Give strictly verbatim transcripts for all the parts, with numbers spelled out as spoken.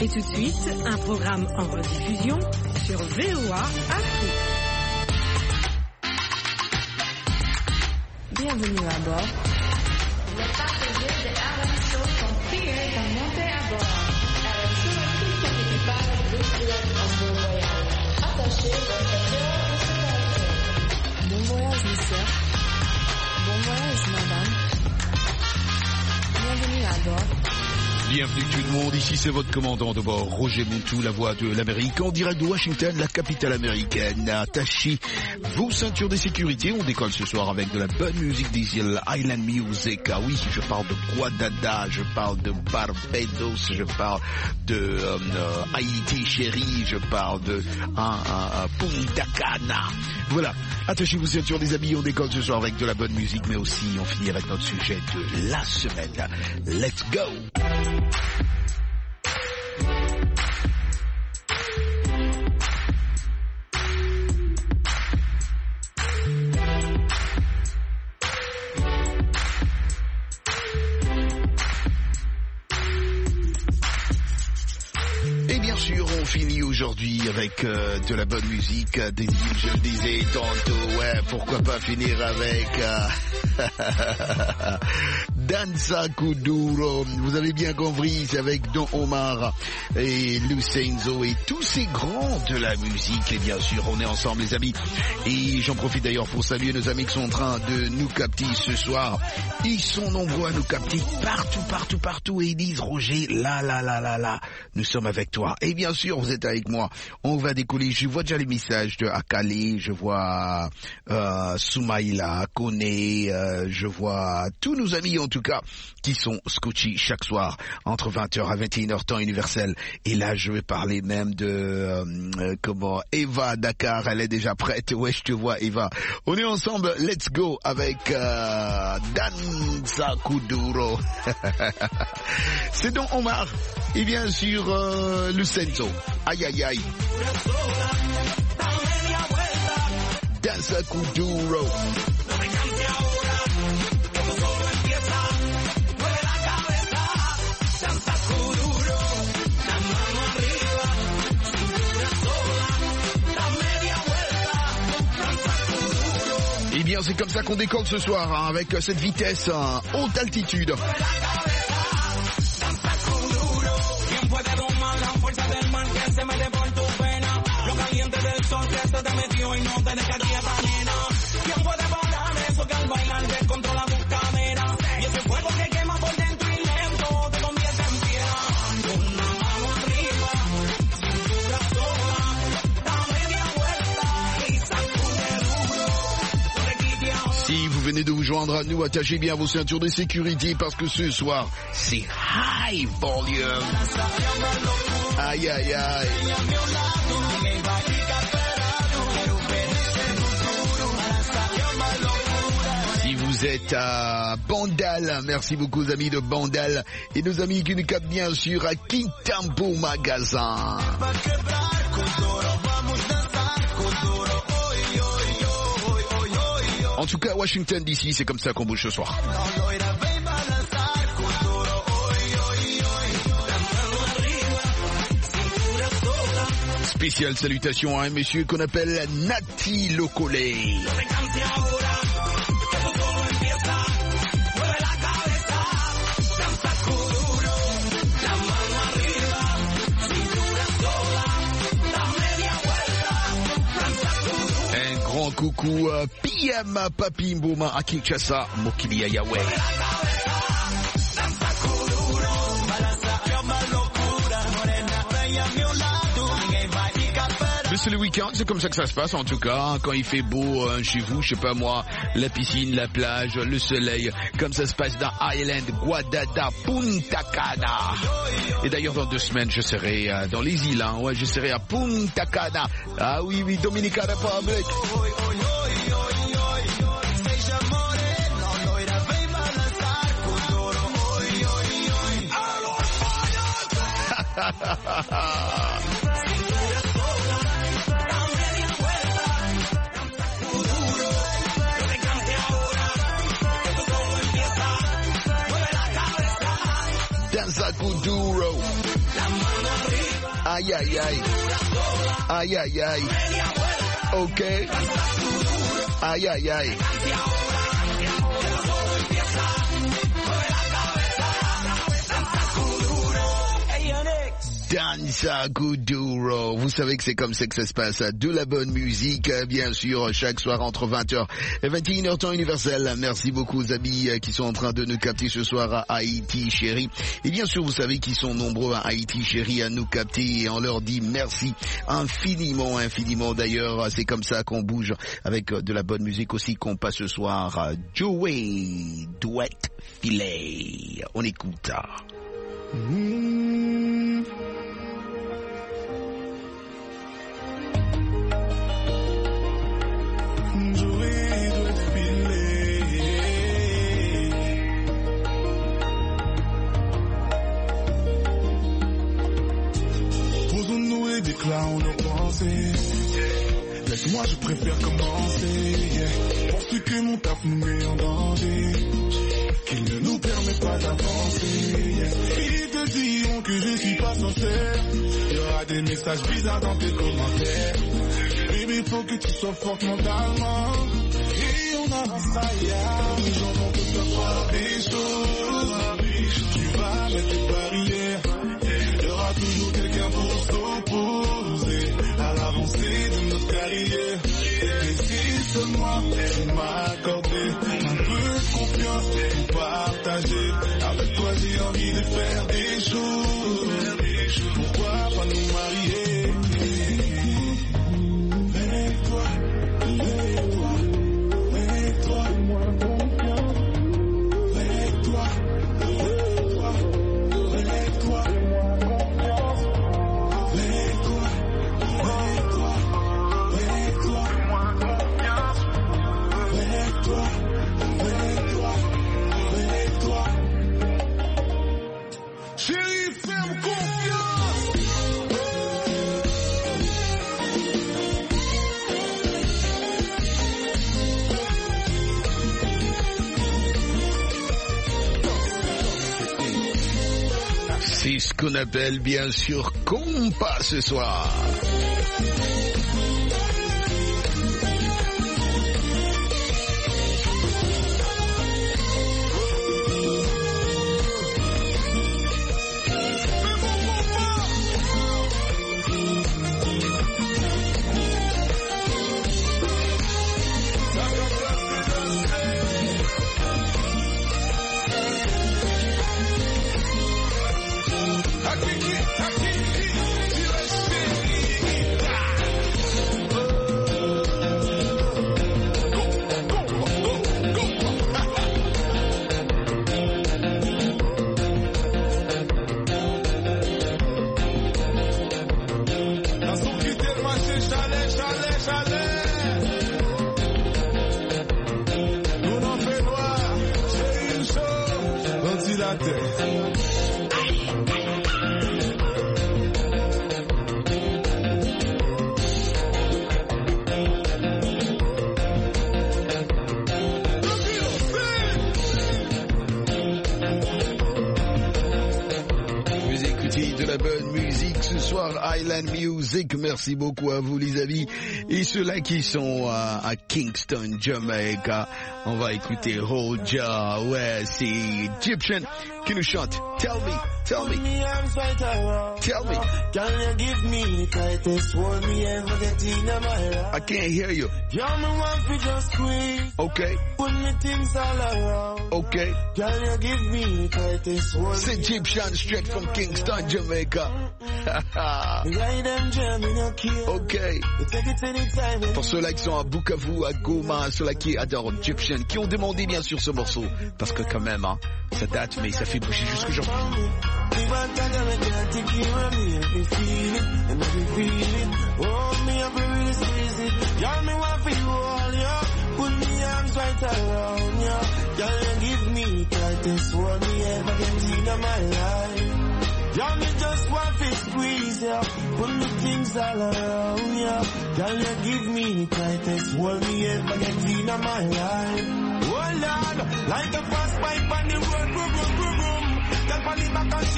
Et tout de suite, un programme en rediffusion sur V O A Afrique. Bienvenue à bord. Les passagers de Alan Show sont priés de monter à bord. Alan Show et tout son équipage vous souhaitent un bon voyage. Attachez votre cœur de sécurité. Bon voyage, monsieur. Bon voyage, madame. Bienvenue à bord. Bienvenue tout le monde, ici c'est votre commandant de bord, Roger Montou, la voix de l'Amérique, en direct de Washington, la capitale américaine. Attachez vos ceintures de sécurité, on décolle ce soir avec de la bonne musique des îles Island Music. Ah oui, je parle de Guadada, je parle de Barbados, je parle de euh, euh, Haïti chérie, je parle de hein, euh, Punta Cana. Voilà, attachez vos ceintures des amis, on décolle ce soir avec de la bonne musique, mais aussi on finit avec notre sujet de la semaine. Let's go! Et bien sûr, on finit aujourd'hui avec euh, de la bonne musique, euh, des îles, je le disais tantôt, ouais, pourquoi pas finir avec euh, Danza Kuduro, vous avez bien compris, c'est avec Don Omar et Lucenzo et tous ces grands de la musique, et bien sûr, on est ensemble les amis, et j'en profite d'ailleurs pour saluer nos amis qui sont en train de nous capter ce soir, ils sont nombreux à nous capter partout, partout, partout, et ils disent, Roger, là, là, là, là, là, nous sommes avec toi. Et bien sûr, vous êtes avec moi. On va décoller. Je vois déjà les messages de Akale, je vois euh, Soumaïla, Kone, euh, je vois tous nos amis en tout cas qui sont scotchés chaque soir entre vingt heures à vingt et une heures temps universel. Et là, je vais parler même de euh, euh, comment Eva Dakar, elle est déjà prête. Ouais, je te vois Eva. On est ensemble. Let's go avec euh, Danza Kuduro. C'est donc Omar. Et bien sûr, euh, Lucenzo. Aïe, aïe, aïe. Danza Kuduro. Eh bien, c'est comme ça qu'on décolle ce soir, hein, avec cette vitesse, hein, haute altitude. Si vous venez de vous joindre à nous, attachez bien vos ceintures de sécurité parce que ce soir, c'est high volume. Aïe, aïe, aïe. Si vous êtes à Bandal, merci beaucoup aux amis de Bandal et nos amis qui nous captent bien sûr à Kintampo Magasin. En tout cas, Washington D C, c'est comme ça qu'on bouge ce soir. Spéciale salutation à un monsieur qu'on appelle Nati Lokole. Grand coucou uh, P M Papi Mboma à Kinshasa, Mokili Yahweh. Mais c'est le week-end, c'est comme ça que ça se passe en tout cas, quand il fait beau euh, chez vous, je sais pas moi, la piscine, la plage, le soleil, comme ça se passe dans Island, Guadada, Punta Cana. Et d'ailleurs dans deux semaines je serai euh, dans les îles, hein, ouais, je serai à Punta Cana. Ah oui, oui, Dominican Republic. Danza Kuduro. Aïe aïe aïe. Aïe aïe aïe. Ok. Aïe aïe aïe. Danza Kuduro. Vous savez que c'est comme ça que ça se passe. De la bonne musique, bien sûr, chaque soir entre vingt heures et vingt et une heures temps universel. Merci beaucoup aux amis qui sont en train de nous capter ce soir à Haïti, chérie. Et bien sûr, vous savez qu'ils sont nombreux à Haïti, chérie, à nous capter. Et on leur dit merci infiniment, infiniment. D'ailleurs, c'est comme ça qu'on bouge avec de la bonne musique aussi qu'on passe ce soir. Joey Duet Filet. On écoute. Mmh. Posons-nous et déclarons nos pensées. Laisse-moi, je préfère commencer. Yeah. Penses-tu que mon taf nous met en danger? Qu'il ne nous permet pas d'avancer. Yeah. Ils te diront que je suis pas sincère. Il y aura des messages bizarres dans tes commentaires. Baby, faut que tu sois forte mentalement. Et on avancera, yeah. Les gens vont te faire croire des choses. Tu vas mettre des barrières. Il y aura toujours quelqu'un pour s'opposer à l'avancée de notre carrière. Et si seulement tu m'as accordé un peu de confiance pour partager. Avec toi j'ai envie de faire des choses. Pourquoi pas nous marier? Avec toi, avec toi, avec toi, moi confiance. Avec toi, avec toi, avec toi, moi confiance. Avec toi, avec toi, avec toi, moi confiance. Avec toi, avec toi, avec toi. Chérie, fais-moi confiance. C'est ce qu'on appelle bien sûr compas ce soir. Music, merci beaucoup à vous les amis et ceux-là qui sont à, à Kingston, Jamaica. On va écouter Roja, ouais, c'est Egyptian qui nous chante. Tell me, tell me, tell me. Can you give me tightest hold me ever get in my life? I can't hear you. You're my one for just squeeze. Okay. Put me things all around. Okay. Can you give me tightest hold? C'est Egyptian straight from Kingston, Jamaica. Okay. Pour ceux-là qui sont à Bukavu, à Goma, ceux-là qui adorent Egyptian, qui ont demandé bien sûr ce morceau, parce que quand même, hein, ça date, mais ça fait bouger jusqu'aujourd'hui. Y'all me just want to squeeze ya, put me things all around ya. Girl, you give me the tightest hold me ever get in my life. Oh Lord, like a fast pipe on the road, boom, boom, boom, boom. Girl, on the back and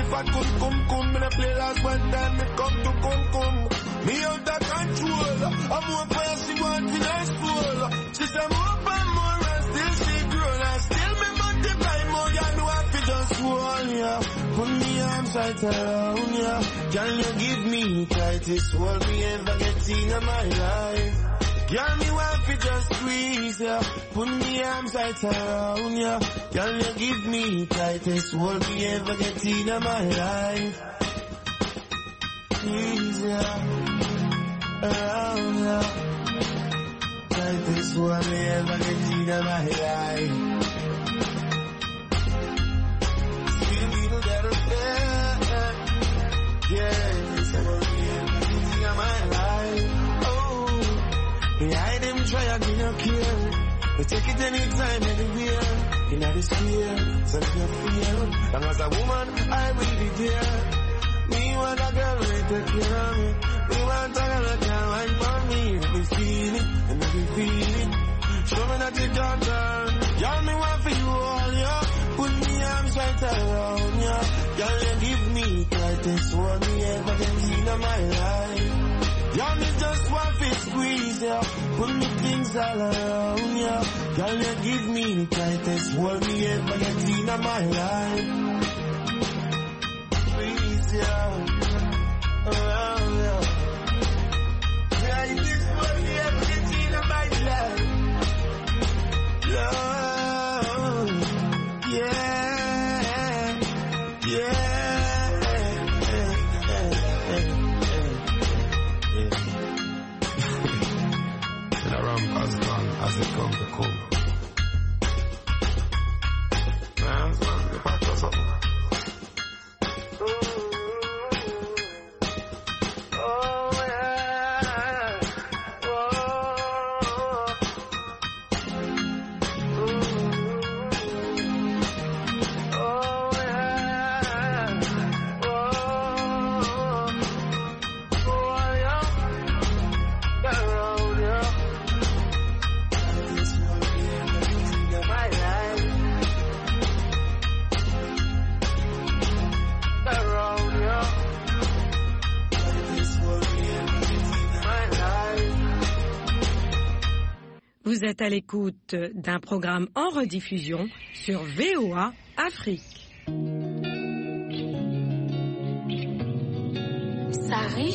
fat cum cum cum. Me a play last one time, me come to cum cum. Me out of control. I'm more fire, she want to nice soul. She say more and more and still she grow. And still me multiply more, you know I feel just one, yeah. Put me arms right around, yeah. Can you give me the tightest hold me ever get in my life? Girl, me want to just squeeze, yeah. Put me arms right around, yeah. Girl, you give me the tightest hold me ever get in my life. Please, yeah. Around, yeah. Tightest hold me ever get in my life. Still little better, yeah. Yeah, it's hold me ever get in my life. Behind them try again, you care. We take it anytime, anywhere. In the sphere, so if you feel. Long as a woman, I will be there. Me want a girl who take care of me. Me want a girl who can wine for me. Let me feel it, and let me feel it. Show me that you don't turn. Y'all me want for you all, yeah. Put me arms right around, yeah. Girl, you give me tightest one me ever get in my life. Y'all me just want to squeeze, yeah. Put me things all around, yeah. Girl, you give me the tightest hold me ever get in my life. Please, yeah. Around, yeah. Tightest hold me ever get in my life. Love, yeah, yeah. As it comes to cool. Man, man, if I do something. Oh, yeah. Whoa. Oh, yeah. Whoa. Oh, yeah. Around, yeah. Vous êtes à l'écoute d'un programme en rediffusion sur V O A Afrique. Sari.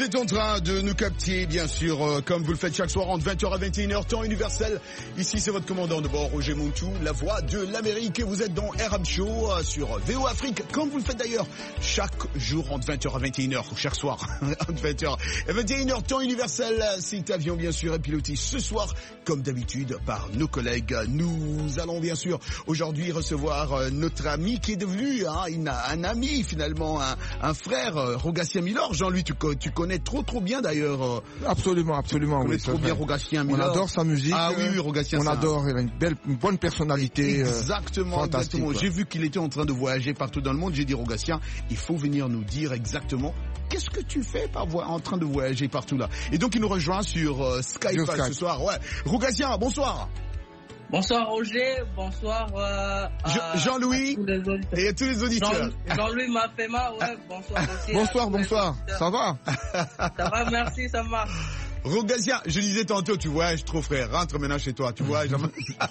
êtes en train de nous capter, bien sûr, euh, comme vous le faites chaque soir, entre vingt heures à vingt et une heures, temps universel. Ici, c'est votre commandant de bord, Roger Montou, la voix de l'Amérique. Et vous êtes dans Arab Show euh, sur V O Afrique, comme vous le faites d'ailleurs chaque jour entre vingt heures à vingt et une heures, chaque soir, entre vingt heures et vingt et une heures, temps universel. Cet avion, bien sûr, est piloté ce soir, comme d'habitude, par nos collègues. Nous allons, bien sûr, aujourd'hui recevoir euh, notre ami qui est devenu hein, une, un ami, finalement, un, un frère, euh, Rogatien Milor. Jean-Louis, tu, tu connais trop trop bien d'ailleurs. Euh, absolument, absolument. Tu connais oui, trop bien Rogatien Milor. On adore sa musique. Ah oui, oui, Rogatien. On adore, il a une belle, une bonne personnalité. Exactement, euh, exactement. Ouais. J'ai vu qu'il était en train de voyager partout dans le monde. J'ai dit, Rogatien, il faut venir nous dire exactement qu'est-ce que tu fais par vo- en train de voyager partout là. Et donc il nous rejoint sur euh, Skype, Skype ce soir. Ouais, Rogatien, bonsoir. Bonsoir Roger, bonsoir euh, à, Jean-Louis à et à tous les auditeurs. Jean, Jean-Louis Mafema, ouais, bonsoir aussi. Bonsoir, bonsoir, ça va? Ça va, merci, ça marche. Rogatien, je disais tantôt, tu voyages trop frère, rentre maintenant chez toi, tu vois. Je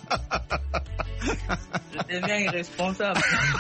deviens irresponsable.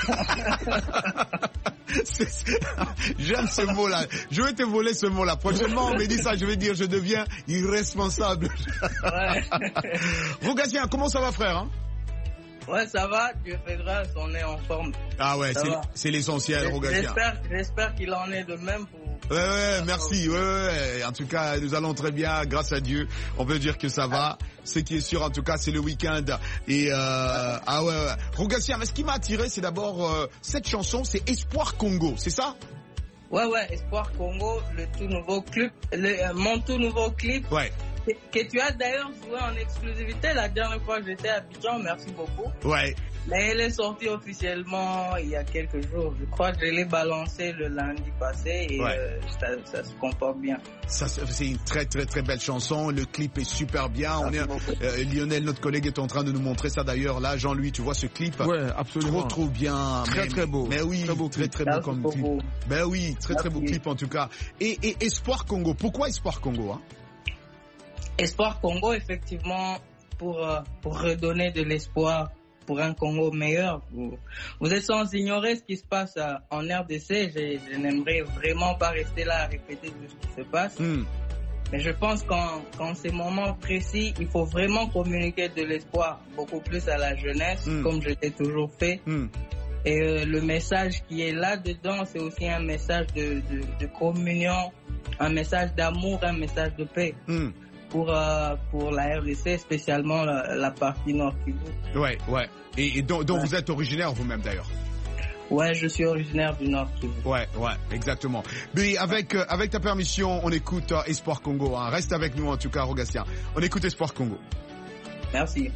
C'est, c'est... J'aime ce mot-là. Je vais te voler ce mot-là. Prochainement, on me dit ça, je vais dire je deviens irresponsable. Ouais. Rogatien, comment ça va, frère hein? Ouais, ça va. Dieu fait grâce, on est en forme. Ah ouais, c'est, c'est l'essentiel, Rogatien. J'espère, j'espère qu'il en est de même pour... Ouais, ouais, merci. Ouais, ouais. En tout cas, nous allons très bien, grâce à Dieu. On peut dire que ça va. Ce qui est sûr, en tout cas, c'est le week-end. Et euh, ah ouais, ouais. Rogatien, mais ce qui m'a attiré, c'est d'abord euh, cette chanson, c'est Espoir Congo, c'est ça? Ouais, ouais, Espoir Congo, le tout nouveau clip, le, euh, mon tout nouveau clip. Ouais. Que, que tu as d'ailleurs joué en exclusivité la dernière fois que j'étais à Abidjan, merci beaucoup. Ouais. Mais elle est sortie officiellement il y a quelques jours. Je crois que je l'ai balancé le lundi passé et ouais. euh, ça, ça se comporte bien. Ça, c'est une très très très belle chanson. Le clip est super bien. On est, euh, Lionel, notre collègue, est en train de nous montrer ça d'ailleurs. Là, Jean-Louis, tu vois ce clip? Ouais, absolument. Trop trop bien. Très mais, très beau. Mais oui, très beau très très beau comme clip. Beau. Ben oui, très très beau clip en tout cas. Et, et Espoir Congo. Pourquoi Espoir Congo hein? Espoir Congo, effectivement, pour, euh, pour redonner de l'espoir pour un Congo meilleur. Vous, vous êtes sans ignorer ce qui se passe euh, en R D C. Je, je n'aimerais vraiment pas rester là à répéter tout ce qui se passe. Mm. Mais je pense qu'en, qu'en ces moments précis, il faut vraiment communiquer de l'espoir beaucoup plus à la jeunesse, mm. comme je l'ai toujours fait. Mm. Et euh, le message qui est là-dedans, c'est aussi un message de, de, de communion, un message d'amour, un message de paix. Mm. Pour, euh, pour la R D C, spécialement la, la partie Nord Kivu. Ouais, ouais. Et, et donc, donc ouais. Vous êtes originaire vous-même d'ailleurs? Ouais, je suis originaire du Nord Kivu. Ouais, ouais, exactement. Mais avec, euh, avec ta permission, on écoute euh, Espoir Congo. Hein. Reste avec nous en tout cas, Rogatien. On écoute Espoir Congo. Merci.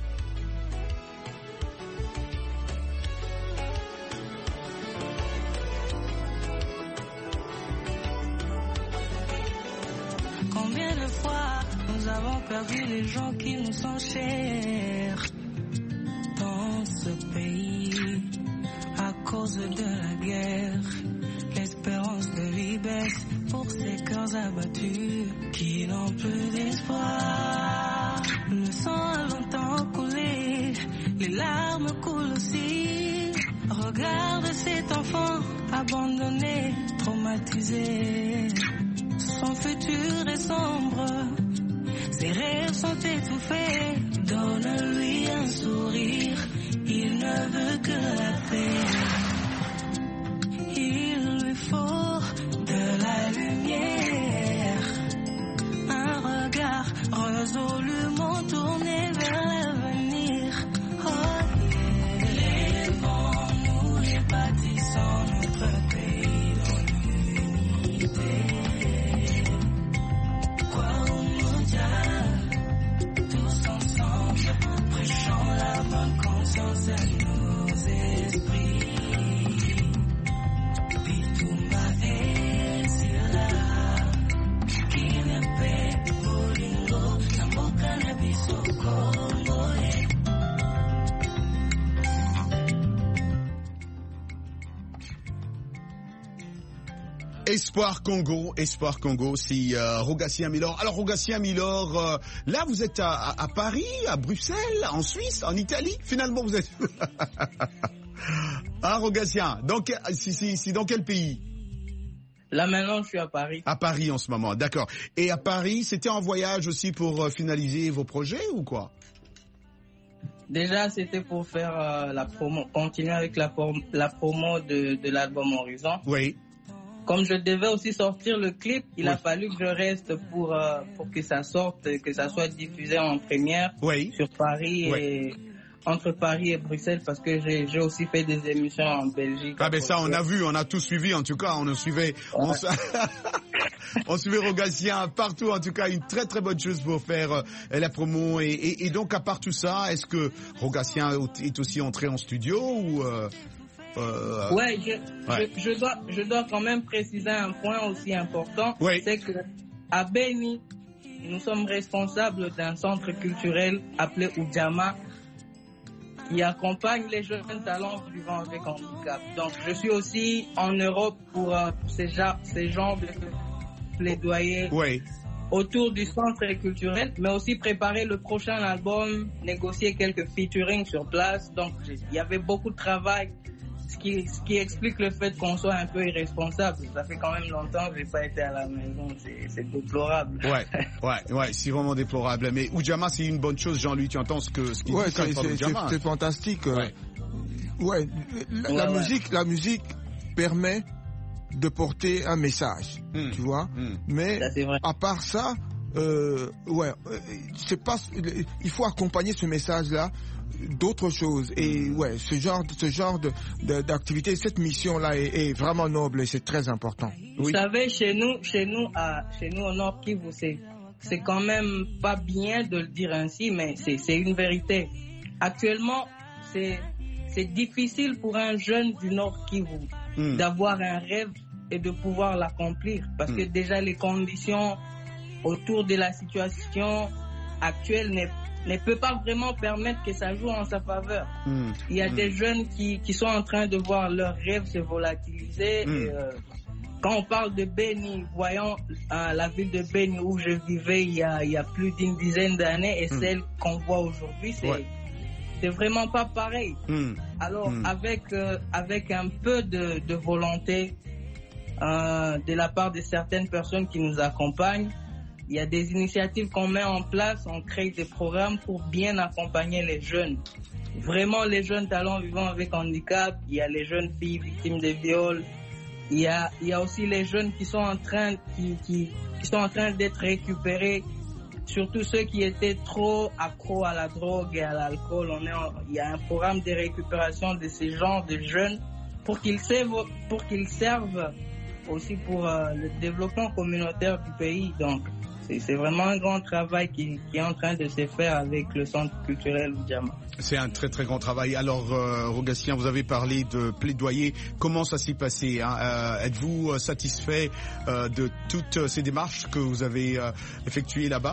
Combien de fois nous avons perdu les gens qui nous sont chers dans ce pays à cause de la guerre. L'espérance de vie baisse pour ces cœurs abattus qui n'ont plus d'espoir. Le sang a longtemps coulé, les larmes coulent aussi. Regarde cet enfant abandonné, traumatisé. Son futur est sombre, ses rêves sont étouffés. Donne-lui un sourire, il ne veut que la paix. Il lui faut de la lumière, un regard résolument tourné vers l'avenir. Oh yeah. Lèvons-nous et bâtissons notre pays dans l'unité. Tous ensemble, prêchons la bonne conscience à nos esprits. Bitumba esila, kinepe bolingo, namboka na biso Congo. Espoir Congo, Espoir Congo, c'est euh, Rogatien Milor. Alors Rogatien Milor, euh, là vous êtes à, à, à Paris, à Bruxelles, en Suisse, en Italie. Finalement vous êtes... ah Rogatien, donc c'est, c'est, c'est dans quel pays? Là maintenant, je suis à Paris. À Paris en ce moment, d'accord. Et à Paris, c'était en voyage aussi pour euh, finaliser vos projets ou quoi? Déjà, c'était pour faire euh, la promo, continuer avec la, prom- la promo de, de l'album Horizon. Oui. Comme je devais aussi sortir le clip, il oui. a fallu que je reste pour euh, pour que ça sorte, que ça soit diffusé en première oui. sur Paris oui. et entre Paris et Bruxelles, parce que j'ai j'ai aussi fait des émissions en Belgique. Ah ben ça, on a vu, on a tout suivi. En tout cas, on suivait, ouais. on, on suivait Rogatien partout. En tout cas, une très très bonne chose pour faire euh, la promo. Et, et, et donc, à part tout ça, est-ce que Rogatien est aussi entré en studio ou euh, euh, Ouais, je, ouais. Je, je dois je dois quand même préciser un point aussi important. Oui. C'est que à Beni, nous sommes responsables d'un centre culturel appelé Ujamaa, qui accompagne les jeunes talents vivant avec handicap. Donc, je suis aussi en Europe pour euh, ces, ja- ces genres de plaidoyer oui. autour du centre culturel, mais aussi préparer le prochain album, négocier quelques featuring sur place. Donc, il y avait beaucoup de travail, ce qui, ce qui explique le fait qu'on soit un peu irresponsable. Ça fait quand même longtemps que j'ai pas été à la maison, c'est, c'est déplorable. Ouais, ouais, ouais, c'est vraiment déplorable. Mais Ujamaa, c'est une bonne chose, Jean-Louis, tu entends ce que ce qu'il ouais, dit quand c'est, il parle c'est, d'Ujamaa. c'est, c'est fantastique. Ouais, ouais la, ouais, la ouais. musique, la musique permet de porter un message, mmh. tu vois. Mmh. Mais à part ça, euh, ouais, c'est pas, il faut accompagner ce message-là d'autres choses. Et ouais, ce genre, ce genre de, de d'activité, cette mission-là est, est vraiment noble et c'est très important. Vous oui. savez, chez nous, chez nous, à, chez nous au Nord Kivu, c'est, c'est quand même pas bien de le dire ainsi, mais c'est, c'est une vérité. Actuellement, c'est, c'est difficile pour un jeune du Nord Kivu mm. d'avoir un rêve et de pouvoir l'accomplir, parce mm. que déjà les conditions autour de la situation actuelle n'est ne peut pas vraiment permettre que ça joue en sa faveur. Mmh. Il y a mmh. des jeunes qui, qui sont en train de voir leurs rêves se volatiliser. Mmh. Et, euh, quand on parle de Beni, voyons euh, la ville de Beni où je vivais il y a, il y a plus d'une dizaine d'années et mmh. celle qu'on voit aujourd'hui, c'est, ouais. c'est vraiment pas pareil. Mmh. Alors, mmh. avec, euh, avec un peu de, de volonté euh, de la part de certaines personnes qui nous accompagnent, il y a des initiatives qu'on met en place, on crée des programmes pour bien accompagner les jeunes. Vraiment les jeunes talents vivant avec handicap, il y a les jeunes filles victimes de viols, il y a, il y a aussi les jeunes qui sont en train, qui, qui, qui sont en train d'être récupérés, surtout ceux qui étaient trop accros à la drogue et à l'alcool. On est en, il y a un programme de récupération de ces genres de jeunes pour qu'ils servent, pour qu'ils servent aussi pour euh, le développement communautaire du pays. Donc, C'est, c'est vraiment un grand travail qui, qui est en train de se faire avec le centre culturel Ujamaa. C'est un très très grand travail. Alors, euh, Rogatien, vous avez parlé de plaidoyer. Comment ça s'est passé, hein? euh, Êtes-vous satisfait euh, de toutes ces démarches que vous avez euh, effectuées là-bas?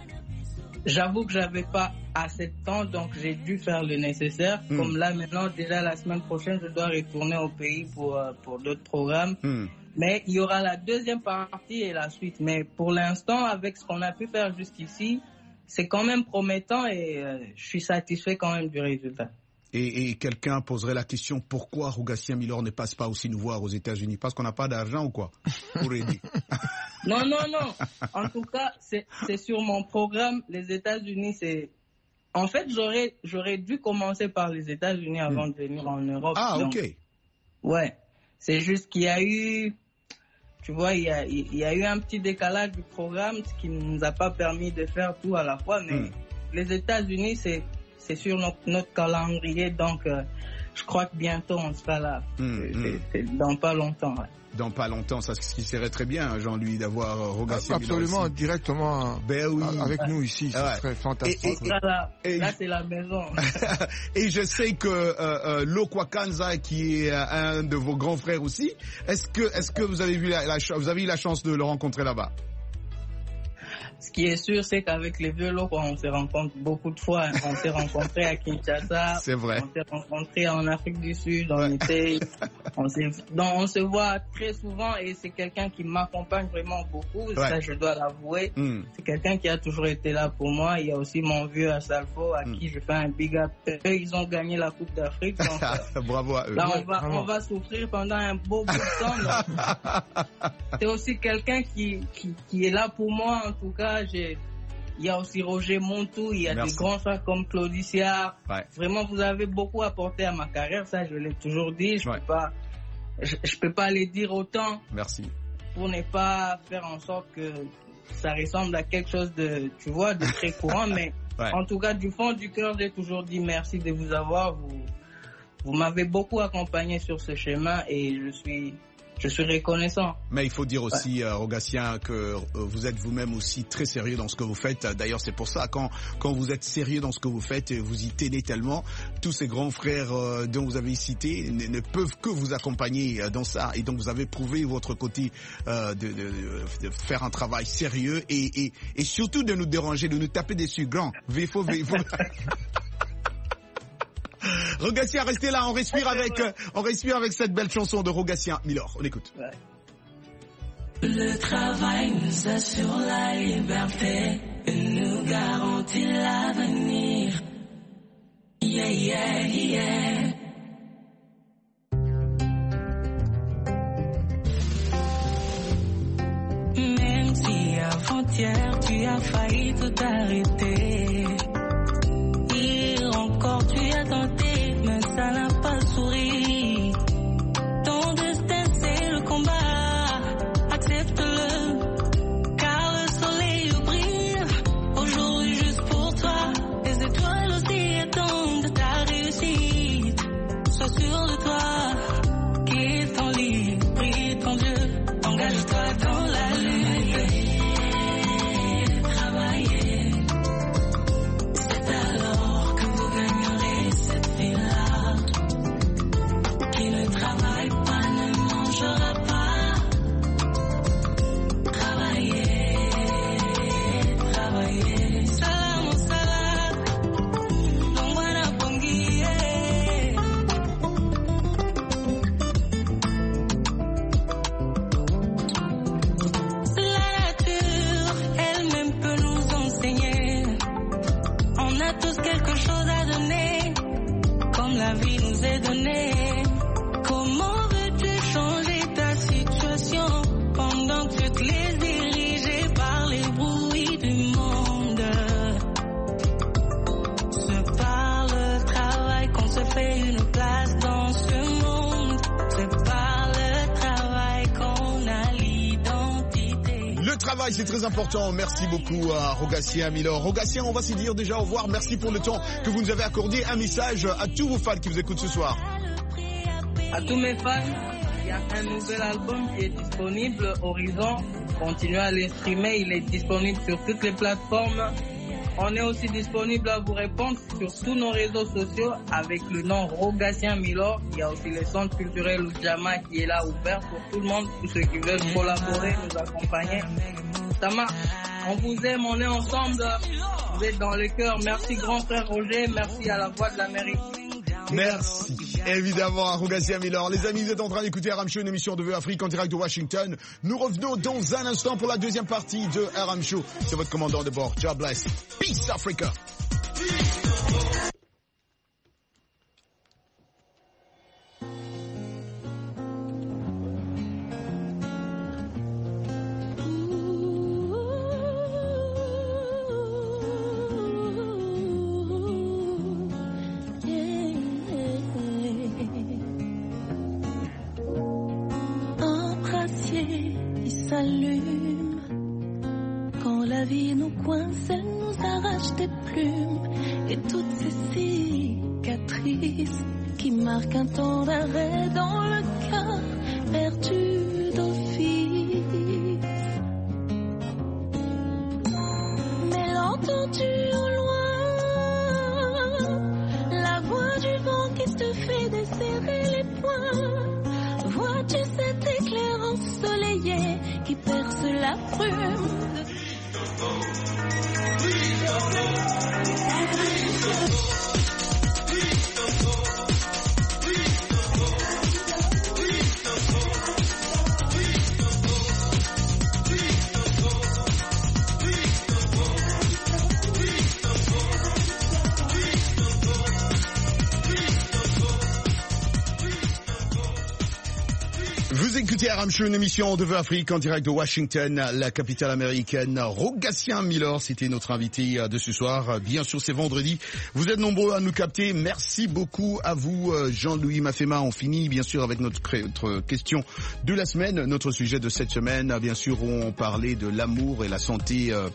J'avoue que j'avais pas assez de temps, donc j'ai dû faire le nécessaire. Mm. Comme là maintenant, déjà la semaine prochaine, je dois retourner au pays pour euh, pour d'autres programmes. Mm. Mais il y aura la deuxième partie et la suite. Mais pour l'instant, avec ce qu'on a pu faire jusqu'ici, c'est quand même promettant et euh, je suis satisfait quand même du résultat. Et, et quelqu'un poserait la question, pourquoi Rogatien Milor ne passe pas aussi nous voir aux États-Unis? Parce qu'on n'a pas d'argent ou quoi? Pour aider. Non, non, non. En tout cas, c'est, c'est sur mon programme. Les États-Unis, c'est... En fait, j'aurais, j'aurais dû commencer par les États-Unis avant mmh. de venir en Europe. Ah, donc, ok. Ouais. C'est juste qu'il y a eu... Tu vois, il y a, il y a eu un petit décalage du programme, ce qui ne nous a pas permis de faire tout à la fois. Mais mmh. les États-Unis, c'est, c'est sur notre, notre calendrier. Donc, euh, je crois que bientôt, on sera là. Mmh. C'est, c'est dans pas longtemps. Ouais. Dans pas longtemps, ça, ce qui serait très bien, Jean-Louis, d'avoir euh, Rogatien Milor absolument, ici. directement ben oui. avec nous ici. Ce ouais. serait fantastique. Et, et, là, là, et, là, c'est la maison. Et je sais que euh, euh, Lokwa Kanza, qui est euh, un de vos grands frères aussi, est-ce que, est-ce que vous avez vu la, la, vous avez eu la chance de le rencontrer là-bas? ce qui est sûr, c'est qu'avec les vieux locaux, on se rencontre beaucoup de fois. On s'est rencontrés à Kinshasa. C'est vrai. On s'est rencontrés en Afrique du Sud, on Ouais. était, on, s'est- donc on se voit très souvent et c'est quelqu'un qui m'accompagne vraiment beaucoup. Ouais. Ça, je dois l'avouer. Hmm. C'est quelqu'un qui a toujours été là pour moi. Il y a aussi mon vieux à Salfo, à Mm. qui je fais un big up. Eux, ils ont gagné la Coupe d'Afrique. Donc, euh, Bravo à eux. là, on Ouais, va, vraiment. on va souffrir pendant un beau bout de temps. donc, c'est aussi quelqu'un qui, qui, qui est là pour moi. En tout cas, j'ai, il y a aussi Roger Montou, il y a Merci. des grands frères comme Claudicia. Ouais. Vraiment, vous avez beaucoup apporté à ma carrière. Ça, je l'ai toujours dit. Je Ouais. peux pas, je, je peux pas les dire autant Merci. pour ne pas faire en sorte que ça ressemble à quelque chose de, tu vois, de très courant. Mais Ouais. en tout cas, du fond du cœur, j'ai toujours dit merci de vous avoir. Vous, vous m'avez beaucoup accompagné sur ce chemin et je suis, je suis reconnaissant. Mais il faut dire aussi, euh, Rogatien, que euh, vous êtes vous-même aussi très sérieux dans ce que vous faites. D'ailleurs, c'est pour ça, quand, quand vous êtes sérieux dans ce que vous faites, et vous y tenez tellement, tous ces grands frères euh, dont vous avez cité ne, ne peuvent que vous accompagner euh, dans ça. Et donc, vous avez prouvé votre côté euh, de, de, de faire un travail sérieux et, et, et surtout de nous déranger, de nous taper dessus. Grand, il faut... il faut... Rogatien, restez là, on respire avec, euh, on respire avec cette belle chanson de Rogatien Milor. On écoute. Ouais. Le travail nous assure la liberté et nous garantit l'avenir. Yeah, yeah, yeah. Même si avant-hier tu as failli tout arrêter, hier encore tu as tenté, mais ça n'a pas souri. Ton destin c'est le combat, accepte-le, car le soleil brille aujourd'hui juste pour toi. Les étoiles aussi attendent ta réussite. Sois sûr de toi, quitte ton lit, prie ton Dieu, engage-toi dans la lutte. Travailler, c'est alors que vous gagnerez cette vie-là. Qui ne travaille pas ne mangera pas. Travailler, travailler. Salam au salam, Longwana Ponguié. La nature elle-même peut nous enseigner. On a tous quelque chose à donner, comme la vie nous est donnée. Comment veux-tu changer ta situation pendant que tu te laisses diriger par les bruits du monde? C'est par le travail qu'on se fait une place dans ce monde. C'est par le travail qu'on a l'identité. Le travail, c'est très important. Merci beaucoup à Rogatien Milor. Rogatien, on va se dire déjà au revoir. Merci pour le temps que vous nous avez accordé. Un message à tous vos fans qui vous écoutent ce soir. À tous mes fans, il y a un nouvel album qui est disponible, Horizon. Continuez à le streamer, il est disponible sur toutes les plateformes. On est aussi disponible à vous répondre sur tous nos réseaux sociaux avec le nom Rogatien Milor. Il y a aussi le centre culturel Oudjama qui est là ouvert pour tout le monde, tous ceux qui veulent collaborer, nous accompagner. Tama, on vous aime, on est ensemble. Vous êtes dans le cœur. Merci grand frère Roger, merci à la Voix de l'Amérique. Merci évidemment à Rogatien Milor. Les amis, vous êtes en train d'écouter R M Show, une émission de V O Afrique en direct de Washington. Nous revenons dans un instant pour la deuxième partie de R M Show. C'est votre commandant de bord, God bless. Peace Africa. Un brassier qui s'allume. Quand la vie nous coince, elle nous arrache des plumes. Et toutes ces cicatrices qui marquent un temps d'arrêt dans le cœur perdu d'office. Mais l'entends-tu au loin, la voix du vent qui te fait desserrer les poings? Vois-tu cet éclair ensoleillé qui perce la brume? Vous écoutez Aram Show, une émission de Vœux Afrique en direct de Washington, la capitale américaine. Rogatien Miller, c'était notre invité de ce soir. Bien sûr, c'est vendredi. Vous êtes nombreux à nous capter. Merci beaucoup à vous, Jean-Louis Mafema. On finit, bien sûr, avec notre, notre question de la semaine. Notre sujet de cette semaine, bien sûr, on parlait de l'amour et la santé euh,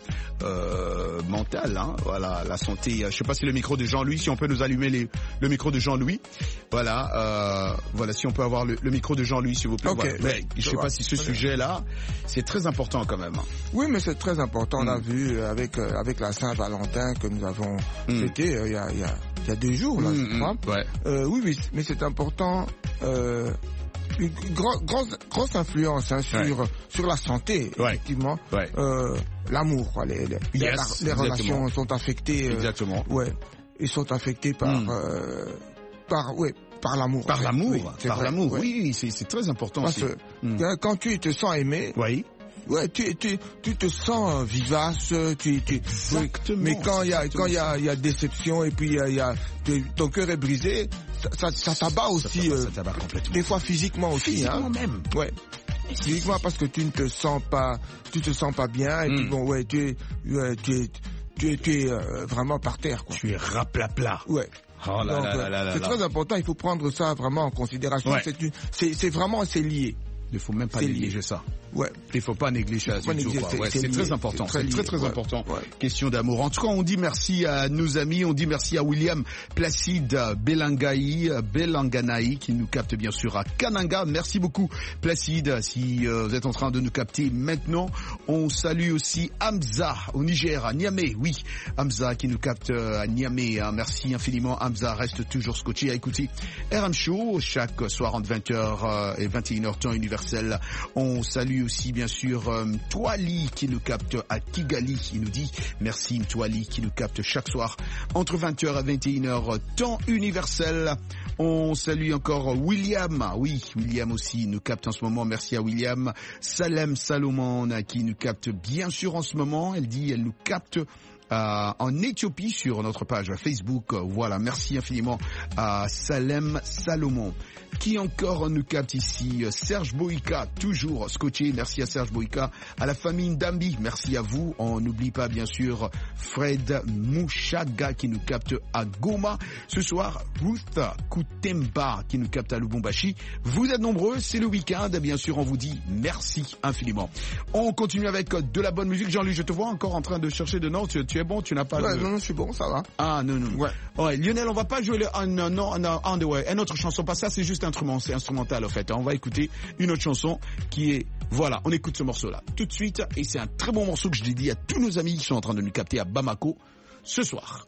euh, mentale. Hein. Voilà, la santé. Je ne sais pas si le micro de Jean-Louis, si on peut nous allumer les, le micro de Jean-Louis. Voilà, euh, voilà, si on peut avoir le, le micro de Jean-Louis, s'il vous plaît. Okay, voilà. Mais je ne sais pas si ce sujet-là, c'est très important quand même. Oui, mais c'est très important. Mm. On a vu avec euh, avec la Saint-Valentin que nous avons mm. fêté euh, il y a il y a il y a deux jours là, mm, je crois. Ouais. Euh, oui, oui, mais c'est important. Euh, une gro- grosse grosse influence hein, sur ouais. sur la santé, ouais. effectivement. Ouais. Euh, l'amour, quoi. Les les, yes, les, les relations sont affectées. Euh, exactement. Ouais. Ils sont affectés par mm. euh, par ouais. Par l'amour. Par l'amour, oui, par vrai, l'amour, ouais. oui, c'est, c'est très important. Parce que mmh. quand tu te sens aimé, oui. ouais, tu, tu, tu te sens vivace, tu, tu, exactement. Mais quand il y a, quand il y a, il y a déception et puis il y a, ton cœur est brisé, ça, ça, ça t'abat aussi. Ça, euh, ça t'abat complètement. Des fois physiquement aussi, physiquement hein. même. Ouais. Physiquement parce que tu ne te sens pas, tu te sens pas bien et mmh. puis bon, ouais, tu es, ouais, tu es, tu es, tu es euh, vraiment par terre, quoi. Tu es raplapla. Ouais. Oh là Donc, là là là c'est là très là. important, il faut prendre ça vraiment en considération. Ouais. C'est, une, c'est, c'est vraiment, c'est lié. Il ne faut même pas négliger ça. Ouais. Il faut pas négliger ça du tout, quoi. Ouais, c'est, c'est très important. C'est très, c'est très, très ouais. important. Ouais. Question d'amour. En tout cas, on dit merci à nos amis. On dit merci à William Placide Belangaï, Belanganaï, qui nous capte bien sûr à Kananga. Merci beaucoup, Placide. Si euh, vous êtes en train de nous capter maintenant, on salue aussi Hamza au Niger, à Niamey. Oui, Hamza qui nous capte à Niamey. Hein. Merci infiniment. Hamza reste toujours scotché à écouter R M Show chaque soir entre vingt heures et vingt et une heures temps universel. On salue aussi bien sûr euh, Mtwali qui nous capte à Kigali. Il nous dit merci Mtwali qui nous capte chaque soir entre vingt heures et vingt et une heures temps universel. On salue encore William. Oui, William aussi nous capte en ce moment. Merci à William. Salem Salomon qui nous capte bien sûr en ce moment. Elle dit elle nous capte Euh, en Éthiopie sur notre page Facebook. Voilà, merci infiniment à Salem Salomon. Qui encore nous capte ici? Serge Boïka, toujours scotché. Merci à Serge Boïka. À la famille Ndambi, merci à vous. On n'oublie pas bien sûr Fred Mouchaga qui nous capte à Goma. Ce soir, Ruth Kutemba qui nous capte à Lubumbashi. Vous êtes nombreux, c'est le week-end. Bien sûr, on vous dit merci infiniment. On continue avec de la bonne musique. Jean-Louis, je te vois encore en train de chercher de notes. Tu es bon, tu n'as pas ouais, le... non, non, je suis bon, ça va. Ah, non, non. Ouais. Ouais, Lionel, on va pas jouer le on, on, on, on the way. Une autre chanson, pas ça, c'est juste instrument, c'est instrumental, en fait. On va écouter une autre chanson qui est, voilà, on écoute ce morceau-là tout de suite. Et c'est un très bon morceau que je dédie à tous nos amis qui sont en train de nous capter à Bamako ce soir.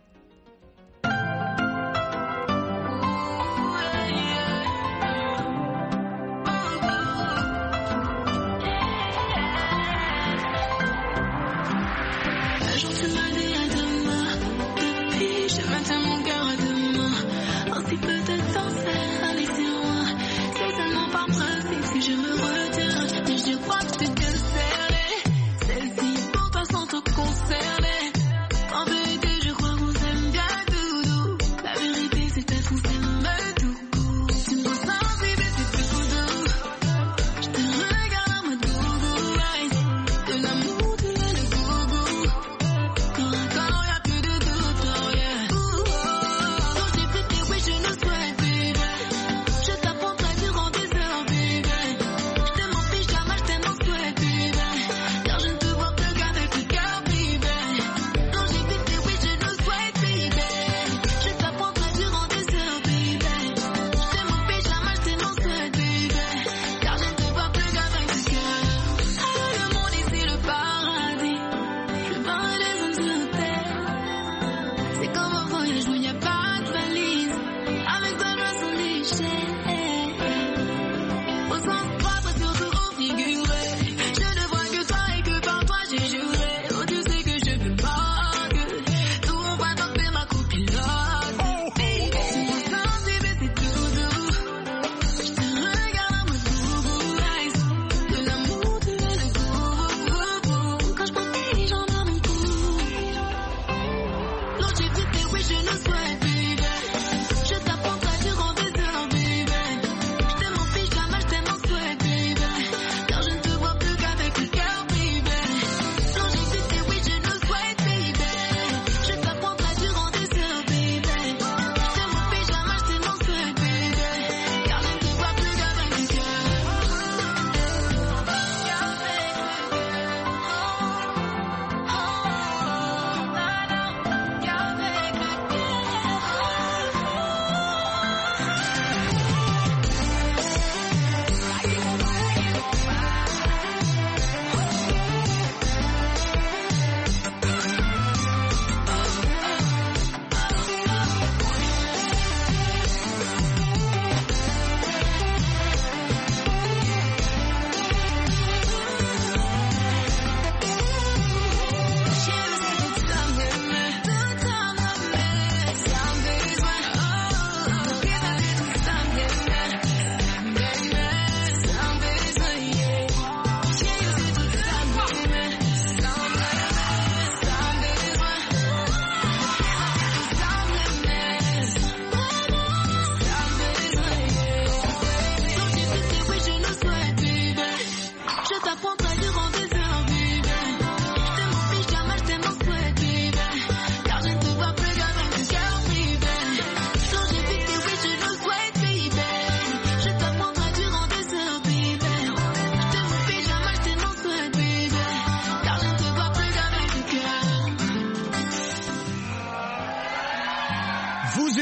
Corps à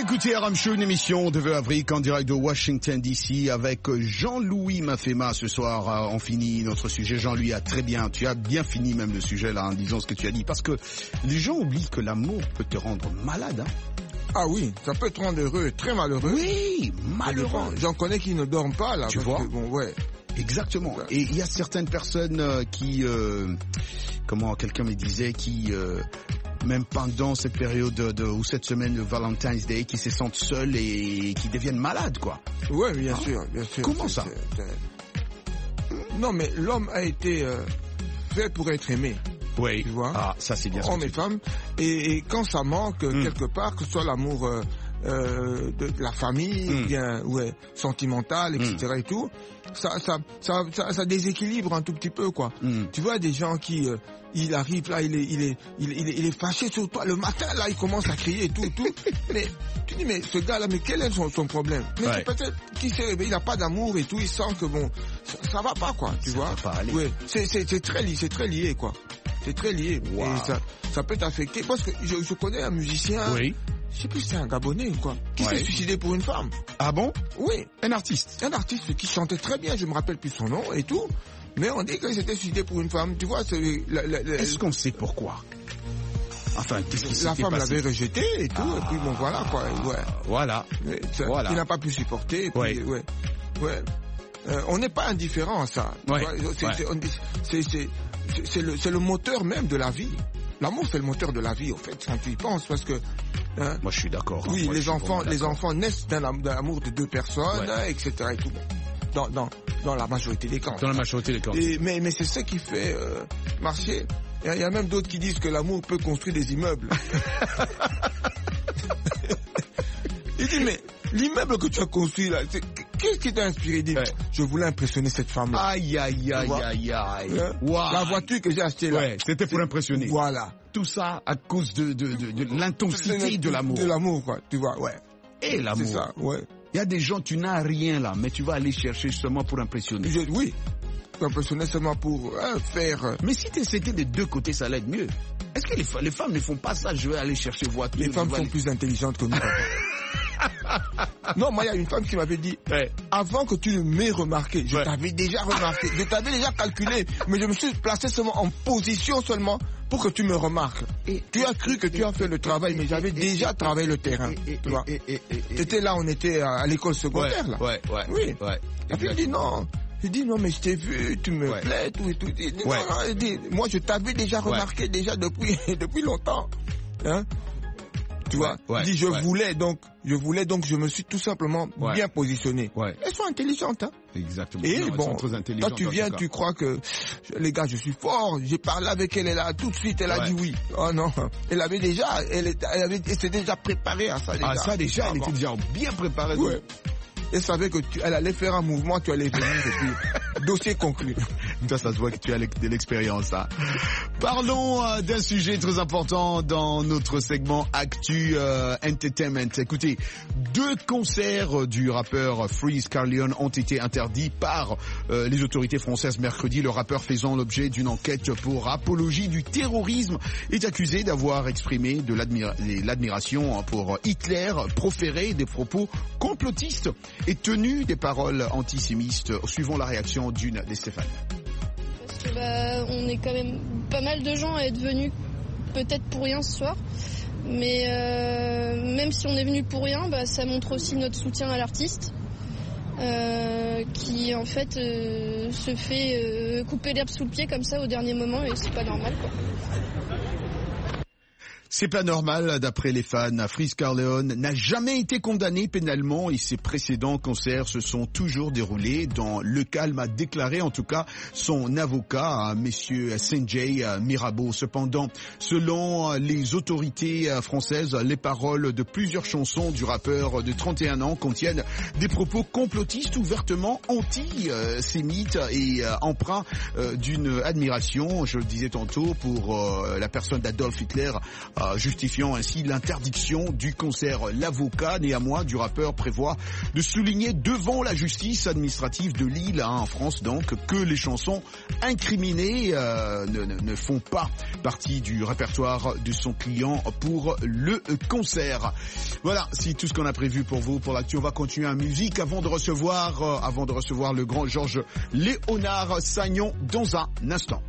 écoutez Aram Show, une émission de Avril en direct de Washington D C avec Jean-Louis Mafema. Ce soir, on finit notre sujet. Jean-Louis a très bien, tu as bien fini même le sujet là en disant ce que tu as dit. Parce que les gens oublient que l'amour peut te rendre malade. Hein. Ah oui, ça peut te rendre heureux, très malheureux. Oui, malheureux. J'en connais qui ne dorment pas là. Tu parce vois que, bon, ouais. Exactement. Et il y a certaines personnes euh, qui, euh, comment quelqu'un me disait, qui euh, même pendant cette période de, de, ou cette semaine de Valentine's Day, qui se sentent seuls et qui deviennent malades, quoi. Ouais, bien hein? sûr, bien sûr. Comment ça? c'est, c'est... Non, mais l'homme a été euh, fait pour être aimé. Oui. Tu vois? Ah, ça c'est bien. Hommes et femmes. Et, et quand ça manque mm. quelque part, que ce soit l'amour euh, euh, de, de la famille, mm. bien ouais, sentimental, et cetera mm. et tout, ça, ça, ça, ça, ça déséquilibre un tout petit peu, quoi. Mm. Tu vois des gens qui, euh, il arrive là, il est, il est, il est, il est, il est fâché sur toi le matin, là, il commence à crier et tout, tout. Mais tu dis mais ce gars-là, mais quel est son, son problème? Mais ouais. peut-être qu'il s'est réveillé, il n'a pas d'amour et tout, il sent que bon, ça, ça va pas, quoi. Tu ça vois? Va pas aller. Ouais, c'est, c'est, c'est très lié, c'est très lié, quoi. C'est très lié. Wow. Et ça, ça peut t'affecter. Parce que je, je connais un musicien. Oui. Je sais plus si c'est un Gabonais ou quoi. Qui ouais. s'est suicidé pour une femme. Ah bon? Oui. Un artiste. Un artiste qui chantait très bien. Je me rappelle plus son nom et tout. Mais on dit qu'il s'était suicidé pour une femme. Tu vois, c'est. La, la, la, Est-ce qu'on sait pourquoi? Enfin, qu'est-ce qui la femme passé? l'avait rejeté et tout. Ah. Et puis bon, voilà quoi. Ouais. Voilà. Ça, voilà. Il n'a pas pu supporter. Et puis, ouais. ouais. Ouais. Euh, on n'est pas indifférent à ça. Ouais. C'est, ouais. c'est, on, c'est, c'est, c'est, le, c'est le moteur même de la vie. L'amour, c'est le moteur de la vie, en fait, quand tu y penses, parce que... Hein, moi, je suis d'accord. Oui, moi, les enfants, les enfants naissent d'un, d'un amour de deux personnes, ouais. et cetera. Et tout. Dans, dans, dans la majorité des cas. Dans la majorité des cas. Et, mais, mais c'est ça qui fait euh, marcher. Il y, y a même d'autres qui disent que l'amour peut construire des immeubles. Il dit, mais l'immeuble que tu as construit là, c'est... Qu'est-ce qui t'a inspiré? Il dit, ouais. je voulais impressionner cette femme-là. Aïe, aïe, aïe, aïe, aïe. Hein? Wow. La voiture que j'ai achetée là. Ouais, c'était pour l'impressionner. Voilà. Tout ça à cause de, de, de, de l'intensité de l'amour. De l'amour, quoi. Tu vois, ouais. Et l'amour. C'est ça, ouais. Il y a des gens, tu n'as rien là, mais tu vas aller chercher seulement pour impressionner. Je, oui. Pour impressionner seulement pour hein, faire... Mais si c'était des deux côtés, ça allait être mieux. Est-ce que les, les femmes ne font pas ça? Je vais aller chercher voiture. Les femmes sont aller... plus intelligentes que nous. Non, moi, il y a une femme qui m'avait dit, ouais. avant que tu ne m'aies remarqué, je ouais. t'avais déjà remarqué, je t'avais déjà calculé, mais je me suis placé seulement en position seulement pour que tu me remarques. Et, tu as cru que tu as fait le travail, mais j'avais déjà travaillé le terrain. Tu vois. C'était là, on était à l'école secondaire, là. Ouais, ouais. Oui. Ouais. Et puis il dit non. Il dit non, mais je t'ai vu, tu me ouais. plais, tout et tout. Il dit, ouais. non, non, il dit, moi je t'avais déjà remarqué ouais. déjà depuis, depuis longtemps. Hein? Tu vois, ouais, il dit je ouais. voulais donc, je voulais donc, je me suis tout simplement ouais. bien positionné. Ouais. Elles sont intelligentes, hein. Exactement. Et non, bon, toi tu viens, tu crois que les gars, je suis fort. J'ai parlé avec elle, elle a tout de suite, elle a ouais. dit oui. Oh non, elle avait déjà, elle, était, elle avait, elle s'était déjà préparée à ça. Déjà. Ah ça déjà, elle était déjà bien préparée. Ouais. Elle savait que tu, elle allait faire un mouvement, tu allais venir et puis dossier conclu. Toi, ça se voit que tu as de l'expérience, hein. Parlons euh, d'un sujet très important dans notre segment Actu euh, Entertainment. Écoutez, deux concerts du rappeur Freeze Carleon ont été interdits par euh, les autorités françaises mercredi. Le rappeur faisant l'objet d'une enquête pour apologie du terrorisme est accusé d'avoir exprimé de l'admira- l'admiration pour Hitler, proféré des propos complotistes et tenu des paroles antisémites, suivant la réaction d'une des Stéphane. Parce que bah, on est quand même pas mal de gens à être venus peut-être pour rien ce soir, mais euh, même si on est venu pour rien, bah, ça montre aussi notre soutien à l'artiste euh, qui en fait euh, se fait euh, couper l'herbe sous le pied comme ça au dernier moment et c'est pas normal quoi. C'est pas normal, d'après les fans. Freeze Carleon n'a jamais été condamné pénalement et ses précédents concerts se sont toujours déroulés dans le calme, a déclaré en tout cas son avocat, monsieur Sanjay Mirabeau. Cependant, selon les autorités françaises, les paroles de plusieurs chansons du rappeur de trente et un ans contiennent des propos complotistes ouvertement antisémites et empreints d'une admiration, je le disais tantôt, pour la personne d'Adolf Hitler, euh, justifiant ainsi l'interdiction du concert. L'avocat, néanmoins, du rappeur prévoit de souligner devant la justice administrative de Lille, hein, en France donc, que les chansons incriminées euh, ne, ne, ne font pas partie du répertoire de son client pour le concert. Voilà, c'est tout ce qu'on a prévu pour vous pour l'actu. On va continuer en musique avant de recevoir, euh, avant de recevoir le grand Georges Léonard Sagnon dans un instant.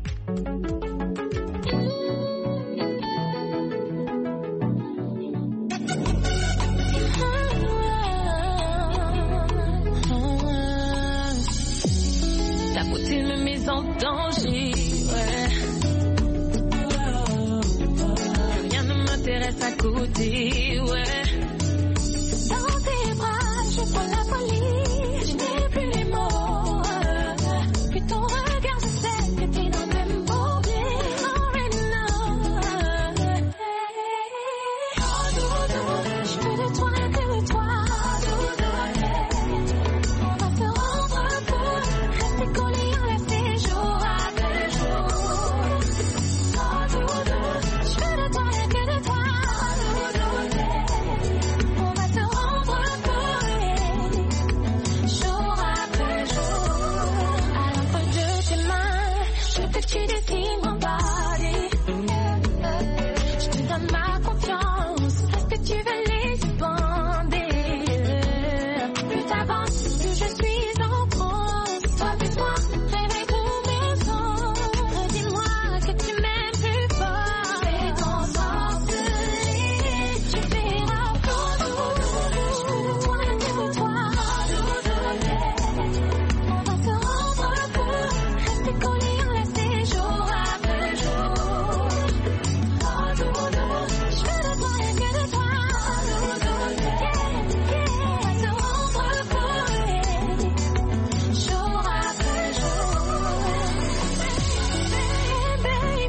Ta beauté me met en danger, ouais. Rien ne m'intéresse à côté, ouais. Dans tes bras, je prends la folie, je n'ai plus les mots. Puis ton regard, je sais que t'es dans le même bourbier. Already know. Oh, doudou, je veux de toi et que de toi. On va se rendre pour rester collés, enlacés jour après jour. Oh, doudou, je veux de toi et que de toi. On va se rendre pour jour après jour. À l'ombre de tes mains, je veux que tu dessines mon body. Je te donne ma confiance. Est-ce que tu veux l'expander? Plus t'avances, plus je suis en transe. Toi plus moi, réveille tous mes sens. Redis-moi que tu m'aimes plus fort. Je vais t'ensorceler. Tu verras tout. Je veux de toi et que de toi. On va se rendre pour rester collés, enlacés jour après jour. Oh, doudou, je veux de toi et que de toi. On va se rendre pour jour après jour. Baby,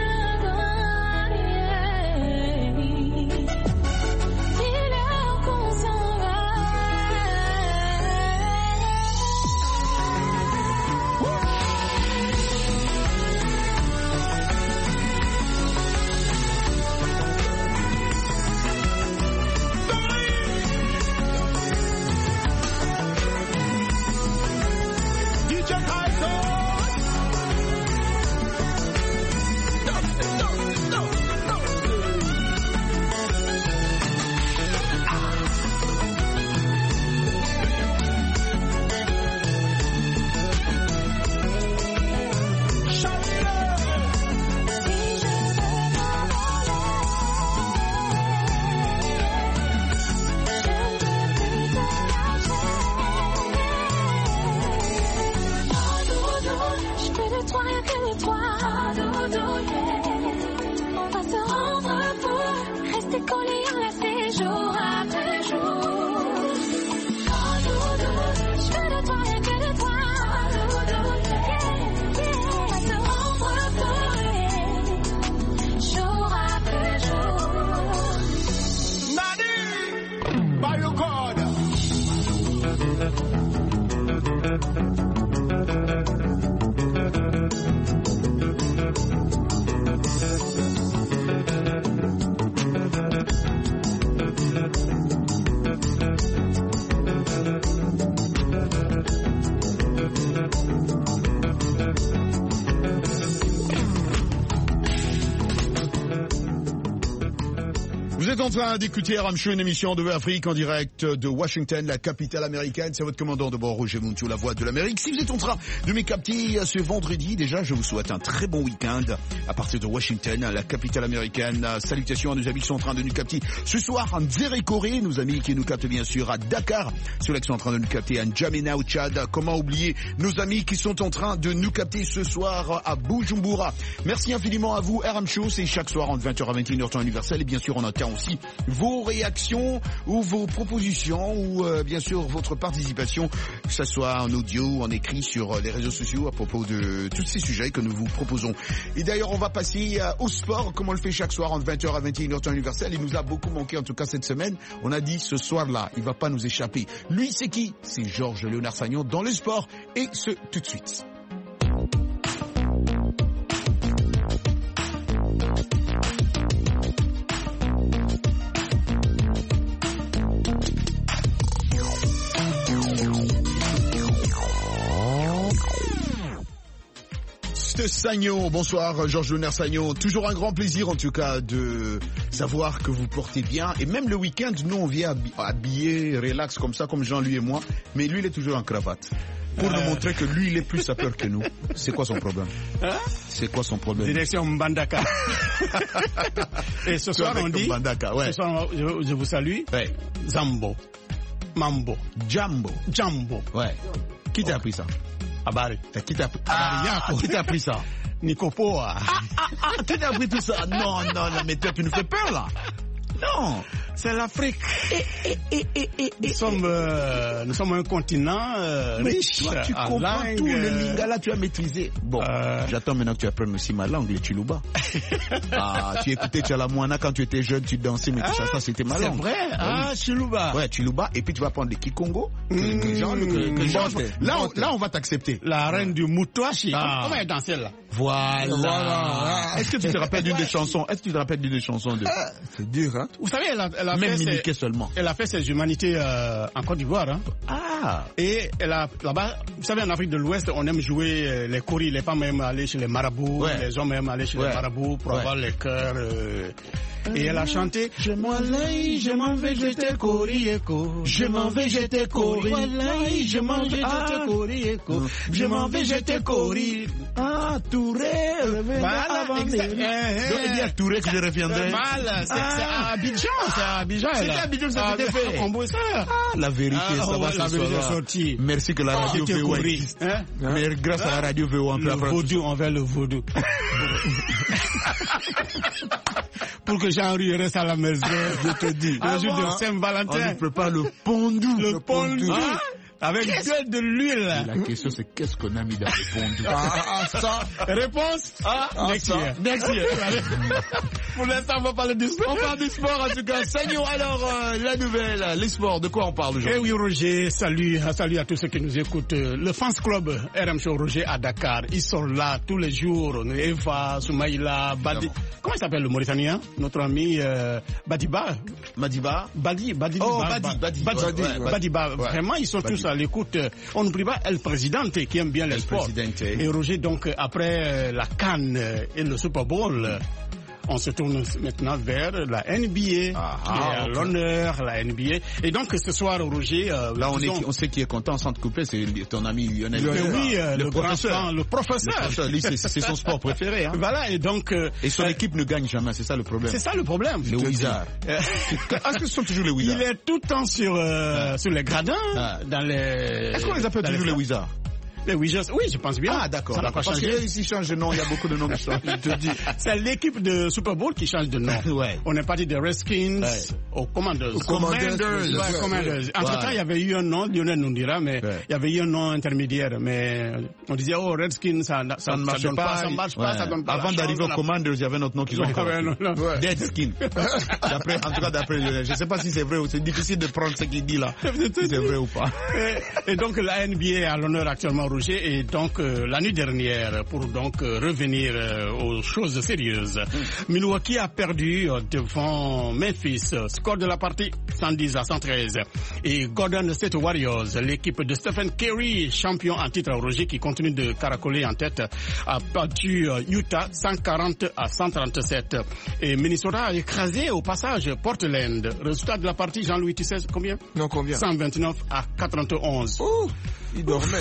dis-leur qu'on s'en va. Je veux de toi et que de toi. On va se rendre pour rester collés, enlacés jour après jour. Oh, doudou, je veux de toi et que de toi. On va se rendre pour jour après jour. Nani, by your God. Vous êtes en train d'écouter R M Show, une émission de Afrique en direct de Washington, la capitale américaine. C'est votre commandant de bord, Roger Muncho, la voix de l'Amérique. Si vous êtes en train de me capter ce vendredi, déjà, je vous souhaite un très bon week-end à partir de Washington, la capitale américaine. Salutations à nos amis qui sont en train de nous capter ce soir en Dzérékoré, nos amis qui nous captent bien sûr à Dakar, ceux-là qui sont en train de nous capter à N'Djamena au Tchad. Comment oublier nos amis qui sont en train de nous capter ce soir à Bujumbura. Merci infiniment à vous. R M Show, c'est chaque soir entre vingt heures à vingt et une heures temps universel. Et bien sûr, on attend aussi vos réactions ou vos propositions ou euh, bien sûr votre participation, que ce soit en audio ou en écrit sur les réseaux sociaux à propos de tous ces sujets que nous vous proposons. Et d'ailleurs, on va passer euh, au sport, comme on le fait chaque soir entre vingt heures à vingt et une heures temps universel. Il nous a beaucoup manqué, en tout cas cette semaine. On a dit ce soir-là, il va pas nous échapper. Lui, c'est qui? C'est Georges Léonard Sagnon dans le sport, et ce tout de suite. Sagnon. Bonsoir Georges Lunaire Sagnon. Toujours un grand plaisir en tout cas de savoir que vous portez bien. Et même le week-end, nous on vient habillé, relax comme ça, comme Jean-Louis et moi. Mais lui il est toujours en cravate. Pour euh... nous montrer que lui il est plus sapeur que nous. C'est quoi son problème? Hein? C'est quoi son problème? Direction Mbandaka. Et ce soir on dit, Mbandaka, ouais. Ce soir je, je vous salue. Ouais. Zambo. Mambo. Jambo. Jambo. Ouais. Qui t'a appris ça? Abari. Qui t'a appris, ah, qui t'a appris ça? Nicopoa. Ah, ah, ah, qui t'a appris tout ça? Non, non, non, mais toi, tu nous fais peur, là. Non, c'est l'Afrique. Et, et, et, et, et, nous, sommes, euh, nous sommes un continent euh, mais riche. Toi, tu comprends langue, tout. Le lingala, tu as maîtrisé. Bon, euh... j'attends maintenant que tu apprennes aussi ma langue, les Chiluba. Ah, tu écoutais Tchalamouana quand tu étais jeune, tu dansais, mais tout ça, ça c'était ma langue. C'est vrai, ah, oui. Chiluba. Ouais, Chiluba. Et puis tu vas prendre des Kikongo. Que, mmh, que genre, que, que genre, là, on, là, on va t'accepter. La reine du Moutouachi. Ah. Comment elle dansait là? Voilà. voilà. Est-ce que tu te rappelles d'une des chansons? Est-ce que tu te rappelles d'une des chansons de... Ah, c'est dur, hein? Vous savez, elle a, elle a Même fait mimiqué ses, seulement. Elle a fait ses humanités euh, en Côte d'Ivoire. Hein. Ah. Et elle a là-bas, vous savez, en Afrique de l'Ouest, on aime jouer euh, les coris. Les femmes aiment aller chez les marabouts, ouais. les hommes aiment aller chez ouais. les marabouts pour ouais. avoir les cœurs. Euh, et elle a chanté. Je m'en vais, je m'en vais, j'étais cori écho. Je m'en vais, j'étais cori. Je m'en vais, j'étais cori écho. Je m'en vais, j'étais cori. Ah, Touré. Voilà, exact. Je dire Touré que je reviendrai. Mal, c'est à Abidjan, c'est à Abidjan. C'était à Abidjan que ça s'était fait. Ah, la vérité, ah, ça va la vérité sortie. Merci que la radio V O existe. Hein? Mais grâce à la radio V O, on peut apprendre. Le vaudou envers le vaudou. Pour que Jean-Louis reste à la maison, je te dis. Ah le jour bon, de Saint-Valentin. On ne prépare le pondou. Le pondou. Hein? Avec de, de l'huile. La question c'est qu'est-ce qu'on a mis dans le pondou? Ah, ah, ça. Réponse? Ah, ah next ça. year. Next year. Pour l'instant, on va parler du sport. On parle du sport en tout cas. Sagnon, alors, euh, la nouvelle, les sports, de quoi on parle aujourd'hui? Eh oui, Roger, salut, salut à tous ceux qui nous écoutent. Le Fans Club R M Show Roger à Dakar, ils sont là tous les jours. Eva, Soumaïla, Badi. Comment il s'appelle le Mauritanien? Notre ami euh, Badiba. Badiba? Badi, Badi. Oh, Badi, Badi. Badi, Badi. Ouais, Badiba. Ouais. Vraiment, ils sont Badi. tous à l'écoute. On n'oublie pas El Presidente qui aime bien les sports. Et Roger, donc, après la CAN et le Super Bowl, on se tourne maintenant vers la N B A, ah, qui est à okay. l'honneur, la N B A. Et donc, ce soir, Roger... Euh, Là, on, disons, est, on sait qui est content sans te couper, c'est ton ami Lionel. Le, oui, euh, le, le professeur. Le professeur. Le professeur. Lui, c'est son sport préféré. Hein. Voilà, et donc... Euh, et son euh, équipe ne gagne jamais, c'est ça le problème. C'est ça le problème. Les Wizards. Est-ce que ce sont toujours les Wizards? Il est tout le temps sur, euh, ah. sur les gradins, ah. dans les... Est-ce qu'on les appelle toujours les, les Wizards? Les Wizards, oui, je pense bien. Ah, d'accord. Parce que ici change de nom, il y a beaucoup de noms qui changent. Je te dis. C'est l'équipe de Super Bowl qui change de nom. Ouais. On est parti des Redskins ouais. aux Commanders. Aux Commanders. Ouais, Commanders. Entre temps, il y avait eu un nom, Lionel nous dira, mais ouais. il y avait eu un nom intermédiaire. Mais on disait, oh, Redskins, ça, ça, ça ne marche pas, pas, ça ne marche ouais. pas, ça donne pas. Avant d'arriver aux Commanders, il y avait notre nom qu'ils ont encore. Ouais. Deadskins. D'après, en tout cas, d'après Lionel. Je ne sais pas si c'est vrai ou c'est difficile de prendre ce qu'il dit là. Si c'est vrai ou pas. Et, et donc, la N B A est à l'honneur actuellement, Roger, et donc, Euh, l'année dernière, pour donc euh, revenir euh, aux choses sérieuses, mm. Milwaukee a perdu euh, devant Memphis, score de la partie cent dix à cent treize. Et Golden State Warriors, l'équipe de Stephen Curry, champion en titre Roger, qui continue de caracoler en tête, a battu euh, Utah cent quarante à cent trente-sept. Et Minnesota a écrasé au passage Portland. Résultat de la partie, Jean-Louis, tu sais combien? Non, combien? cent vingt-neuf à quatre-vingt-onze. Ouh, il dormait.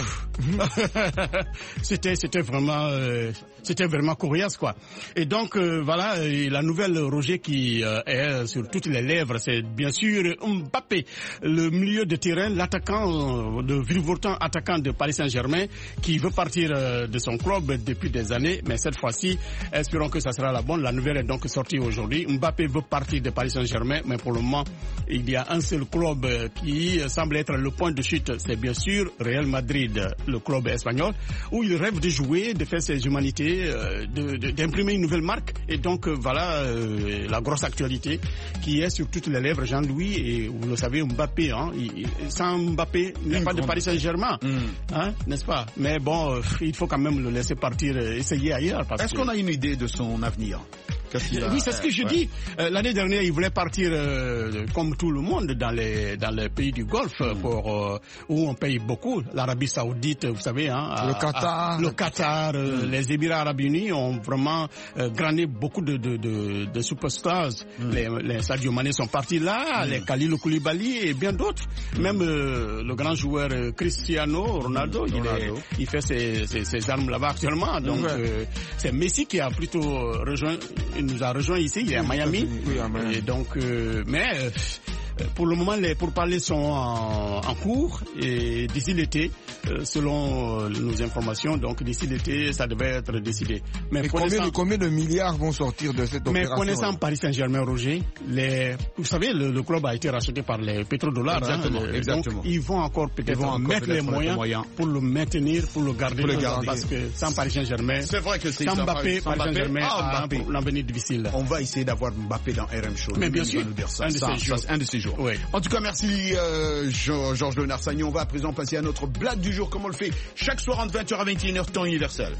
c'était c'était vraiment euh, c'était vraiment coriace quoi. Et donc euh, voilà euh, la nouvelle Roger qui euh, est sur toutes les lèvres, c'est bien sûr Mbappé, le milieu de terrain, l'attaquant euh, de virevoltant attaquant de Paris Saint-Germain qui veut partir euh, de son club depuis des années, mais cette fois-ci espérons que ça sera la bonne. La nouvelle est donc sortie aujourd'hui. Mbappé veut partir de Paris Saint-Germain, mais pour le moment il y a un seul club qui semble être le point de chute, c'est bien sûr Real Madrid, le club espagnol, où il rêve de jouer, de faire ses humanités, euh, de, de, d'imprimer une nouvelle marque. Et donc euh, voilà euh, la grosse actualité qui est sur toutes les lèvres, Jean-Louis, et vous le savez, Mbappé, hein, il, sans Mbappé, il n'y a pas de Paris Saint-Germain, mm. hein, n'est-ce pas? Mais bon, euh, il faut quand même le laisser partir, euh, essayer ailleurs. Parce Est-ce que... qu'on a une idée de son avenir? Oui, c'est ce que je ouais. dis. Euh, l'année dernière, il voulait partir euh, comme tout le monde dans les dans les pays du Golfe mm. pour euh, où on paye beaucoup. L'Arabie Saoudite, vous savez, hein, à, le Qatar, à, le Qatar, euh, mm. les Émirats Arabes Unis ont vraiment euh, grané beaucoup de de de, de superstars. Mm. Les, les Sadio Mané sont partis là, mm. les Kalilou Koulibaly et bien d'autres. Mm. Même euh, le grand joueur euh, Cristiano Ronaldo, mm. il, Ronaldo. Est, il fait ses, ses, ses armes là-bas actuellement. Donc mm. euh, c'est Messi qui a plutôt rejoint. Il nous a rejoint ici, il est à Miami. Oui, à Miami. Et donc, euh, mais euh, pour le moment, les pourparlers sont en, en cours et d'ici l'été, euh, selon euh, nos informations, donc d'ici l'été, ça devait être décidé. Mais, mais combien, de, combien de milliards vont sortir de cette mais opération? Mais connaissant Paris Saint-Germain, Roger, les, vous savez, le, le club a été racheté par les pétrodollars. Exactement, hein, exactement. Donc, ils vont encore peut-être mettre les moyens, moyens pour le maintenir, pour le garder. Pour le garder. Parce que sans Paris Saint-Germain, c'est vrai que c'est sans Mbappé, sans Paris Saint-Germain ah, a l'avenir difficile. On va essayer d'avoir Mbappé dans R M Show. Mais bien sûr, nous dire ça. un de ça, ces jours. Ça, un de ces jours. Oui. En tout cas, merci euh, Georges Léonard Sagnon. On va à présent passer à notre blague du jour, comme on le fait chaque soir entre vingt heures à vingt et une heures, temps universel.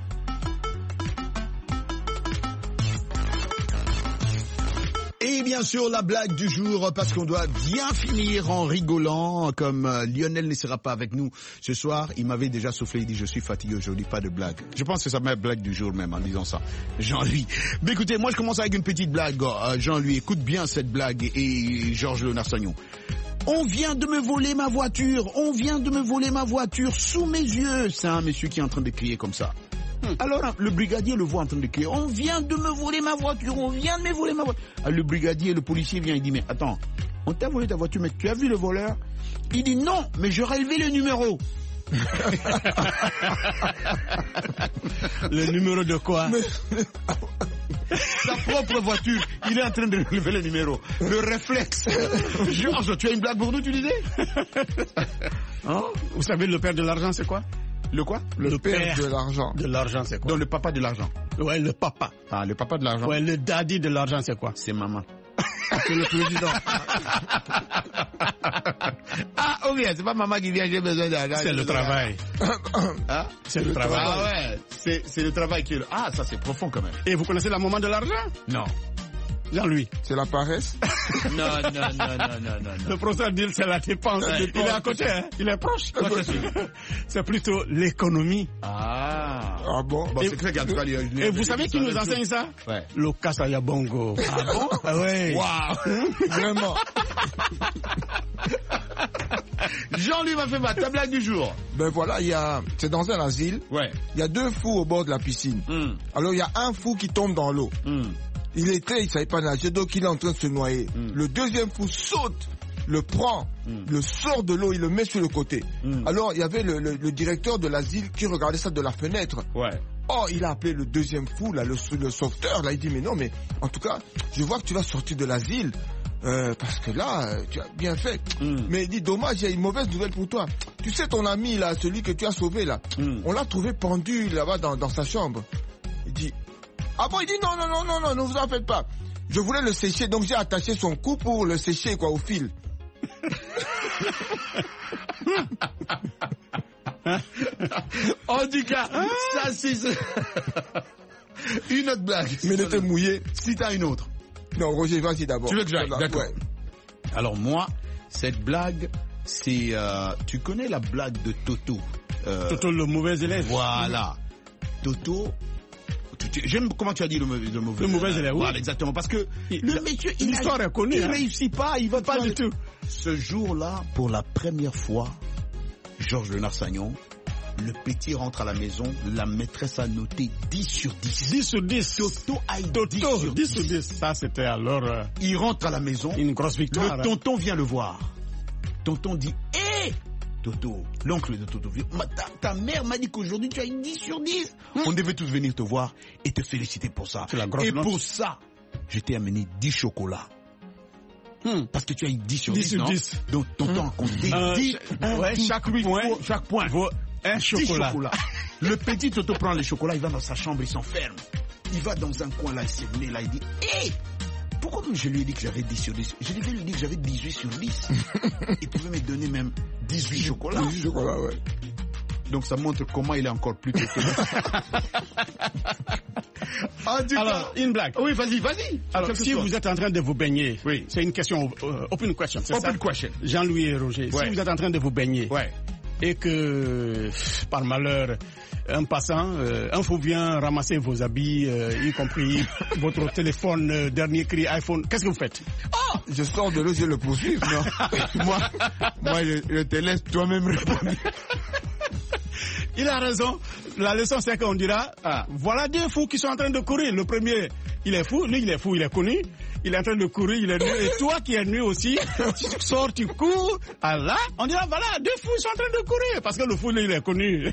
Et bien sûr, la blague du jour, parce qu'on doit bien finir en rigolant, comme euh, Lionel ne sera pas avec nous ce soir. Il m'avait déjà soufflé, il dit, je suis fatigué aujourd'hui, pas de blague. Je pense que c'est ma blague du jour même, en disant ça. Jean-Louis. Mais écoutez, moi je commence avec une petite blague. Euh, Jean-Louis, écoute bien cette blague, et Georges Léonard Sagnon. On vient de me voler ma voiture, on vient de me voler ma voiture sous mes yeux. C'est un monsieur qui est en train de crier comme ça. Hmm. Alors le brigadier le voit en train de crier, on vient de me voler ma voiture, on vient de me voler ma voiture. Alors, le brigadier, le policier vient, il dit, mais attends, on t'a volé ta voiture, mais tu as vu le voleur? Il dit, non, mais je relevais le numéro. Le numéro de quoi? Sa propre voiture, il est en train de relever le numéro. Le réflexe. Georges, tu as une blague pour nous, tu disais? Hein? Vous savez, le père de l'argent, c'est quoi? Le quoi? Le, le père, père de l'argent. De l'argent, c'est quoi? Donc le papa de l'argent. Ouais, le papa. Ah, le papa de l'argent. Ouais, le daddy de l'argent, c'est quoi? C'est maman. C'est le président. Ah, ok, c'est pas maman qui vient, j'ai besoin d'argent. C'est le travail. Hein? C'est le travail. Ah ouais, c'est, c'est le travail qui est... Ah, ça c'est profond quand même. Et vous connaissez la maman de l'argent? Non. Jean-Louis. C'est la paresse? Non, non, non, non, non, non, non. Le professeur dit c'est la dépense. Ouais, il est à côté, hein. Il est proche. C'est plutôt l'économie. Ah. Ah bon? Bon, c'est très grave. Et, et vous savez qui nous enseigne ça? Ouais. Le Kasaya Bongo. Ah bon? Ah ouais. Waouh. Vraiment. Jean-Louis m'a fait ma ta blague du jour. Ben voilà, il y a, c'est dans un asile. Ouais. Il y a deux fous au bord de la piscine. Mm. Alors il y a un fou qui tombe dans l'eau. Mm. Il était, il savait pas nager, donc il est en train de se noyer. Mm. Le deuxième fou saute, le prend, mm. le sort de l'eau, il le met sur le côté. Mm. Alors il y avait le, le, le directeur de l'asile qui regardait ça de la fenêtre. Ouais. Oh, il a appelé le deuxième fou, là, le, le sauveteur, là, il dit, mais non, mais en tout cas, je vois que tu vas sortir de l'asile. Euh, parce que là, tu as bien fait. Mm. Mais il dit, dommage, il y a une mauvaise nouvelle pour toi. Tu sais, ton ami, là, celui que tu as sauvé, là, mm. on l'a trouvé pendu là-bas dans, dans sa chambre. Il dit, ah bon, il dit, non, non, non, non, non, ne vous en faites pas. Je voulais le sécher, donc j'ai attaché son cou pour le sécher, quoi, au fil. En tout cas, ça, c'est... Une autre blague. Mais il était mouillé. Si t'as une autre. Non, Roger, vas-y d'abord. Tu veux que j'aille? D'accord. Ouais. Alors moi, cette blague, c'est... Euh, tu connais la blague de Toto? euh, Toto, le mauvais élève. Voilà. Toto... Tu, tu, j'aime comment tu as dit le, le, le mauvais, le mauvais élève. Oui. Voilà, exactement. Parce que il, le monsieur, il l'histoire est connue. Il hein. réussit pas, il va pas du tout. Ce jour-là, pour la première fois, Georges Léonard Sagnon, le petit rentre à la maison, la maîtresse a noté dix sur dix. dix sur dix. Toto a eu dix sur dix sur dix. Ça, c'était alors... Euh, il rentre à la maison. Une grosse victoire. Le tonton vient le voir. Tonton dit, hé hey Toto, l'oncle de Toto, ta, ta mère m'a dit qu'aujourd'hui tu as eu dix sur dix. Hum. On devait tous venir te voir et te féliciter pour ça. C'est la grosse et note. Pour ça, je t'ai amené dix chocolats. Hum. Parce que tu as eu dix sur dix, dix sur non? dix. Donc tonton hum. a compté euh, dix. Ouais, chaque point, faut, chaque point vaut un chocolat. chocolat. Le petit Toto prend les chocolats, il va dans sa chambre, il s'enferme. Il va dans un coin là, il s'est venu là, il dit, hé hey, pourquoi je lui ai dit que j'avais dix sur dix? Je devais lui dire que j'avais dix-huit sur dix. Il pouvait me donner même dix-huit chocolats. dix-huit chocolats, ouais. Donc ça montre comment il est encore plus tôt. En Alors, une blague. Oui, vas-y, vas-y. Alors, si vous êtes en train de vous baigner, oui. c'est une question, euh, open question, c'est open ça? question. Jean-Louis et Roger, ouais. si vous êtes en train de vous baigner, ouais. et que, par malheur, un passant, euh, un fou vient ramasser vos habits, euh, y compris votre téléphone, euh, dernier cri iPhone, qu'est-ce que vous faites? Oh, je sors de l'eau, je le poursuis, non? moi, moi, je, je te laisse toi-même répondre. Il a raison. La leçon, c'est qu'on dira, ah, voilà deux fous qui sont en train de courir. Le premier, il est fou, lui, il est fou, il est connu. Il est en train de courir, il est nu. Et toi qui es nu aussi, tu sors, tu cours. Ah là, on dira, voilà, deux fous sont en train de courir. Parce que le fou, lui, il est connu.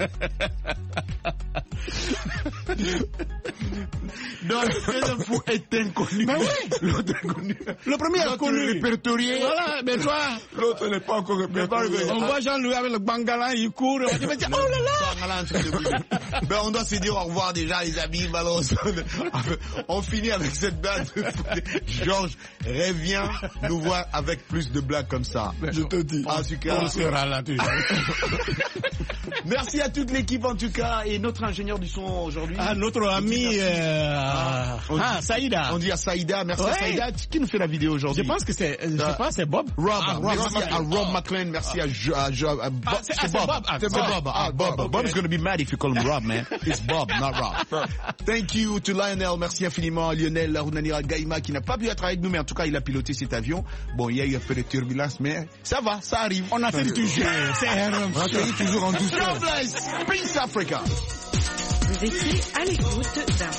Donc, le deuxième fou est inconnu. Mais oui. L'autre est connu. Le premier est connu. Répertorié. Voilà, mais toi. L'autre n'est pas encore répertorié. On voit Jean-Louis avec le bangala, il court. On dit, oh là là. Ben, on doit se dire au revoir déjà, les amis. Malheureusement, on finit avec cette blague. Georges, reviens nous voir avec plus de blagues comme ça. Je te dis. En tout cas, on sera là toujours. Merci à toute l'équipe en tout cas et notre ingénieur du son aujourd'hui. Ah, notre ami euh, ah, ah, Saïda. On dit à Saïda, merci ouais. à Saïda qui nous fait la vidéo aujourd'hui. Je pense que c'est, je sais pas, c'est Bob. Rob, ah, merci Rob, à Rob McLean, merci à, jo, à, jo, à Bob. Ah, c'est, c'est Bob. Ah, c'est Bob. Bob. Ah, Bob. Okay. Bob's gonna be mad if you call him Rob, man. It's Bob, not Rob. Thank you to Lionel, merci infiniment à Lionel Larunanira Gaïma qui n'a pas pu être avec nous, mais en tout cas il a piloté cet avion. Bon, il y a eu un peu de turbulence, mais ça va, ça arrive. On a fait toujours. C'est on a fait toujours en douceur. Peace Africa. Vous étiez à l'écoute d'un